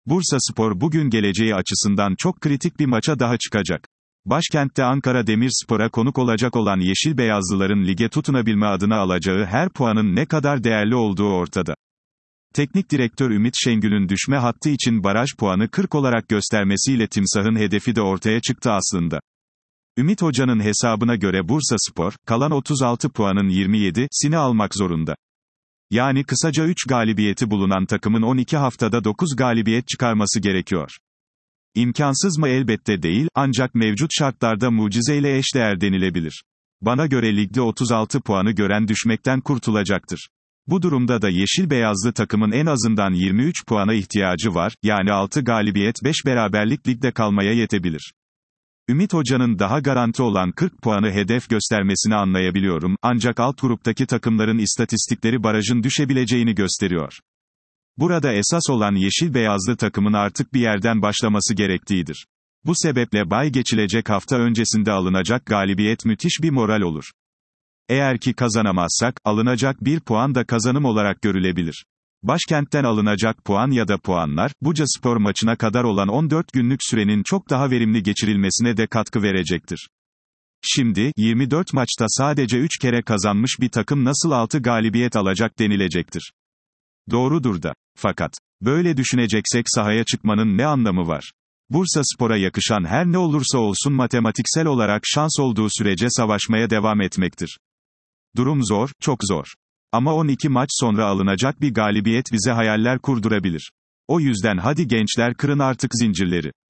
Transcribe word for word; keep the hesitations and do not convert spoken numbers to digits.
Bursaspor bugün geleceği açısından çok kritik bir maça daha çıkacak. Başkentte Ankara Demirspor'a konuk olacak olan Yeşil Beyazlıların lige tutunabilme adına alacağı her puanın ne kadar değerli olduğu ortada. Teknik direktör Ümit Şengül'ün düşme hattı için baraj puanı kırk olarak göstermesiyle Timsah'ın hedefi de ortaya çıktı aslında. Ümit Hoca'nın hesabına göre Bursaspor, kalan otuz altı puanın yirmi yedisini almak zorunda. Yani kısaca üç galibiyeti bulunan takımın on iki haftada dokuz galibiyet çıkarması gerekiyor. İmkansız mı? Elbette değil, ancak mevcut şartlarda mucizeyle eşdeğer denilebilir. Bana göre ligde otuz altı puanı gören düşmekten kurtulacaktır. Bu durumda da yeşil beyazlı takımın en azından yirmi üç puana ihtiyacı var, yani altı galibiyet beş beraberlik ligde kalmaya yetebilir. Ümit Hoca'nın daha garanti olan kırk puanı hedef göstermesini anlayabiliyorum, ancak alt gruptaki takımların istatistikleri barajın düşebileceğini gösteriyor. Burada esas olan yeşil beyazlı takımın artık bir yerden başlaması gerektiğidir. Bu sebeple bay geçilecek hafta öncesinde alınacak galibiyet müthiş bir moral olur. Eğer ki kazanamazsak, alınacak bir puan da kazanım olarak görülebilir. Başkentten alınacak puan ya da puanlar, Bucaspor maçına kadar olan on dört günlük sürenin çok daha verimli geçirilmesine de katkı verecektir. Şimdi, yirmi dört maçta sadece üç kere kazanmış bir takım nasıl altı galibiyet alacak denilecektir. Doğrudur da. Fakat, böyle düşüneceksek sahaya çıkmanın ne anlamı var? Bursaspor'a yakışan her ne olursa olsun matematiksel olarak şans olduğu sürece savaşmaya devam etmektir. Durum zor, çok zor. Ama on iki maç sonra alınacak bir galibiyet bize hayaller kurdurabilir. O yüzden hadi gençler, kırın artık zincirleri.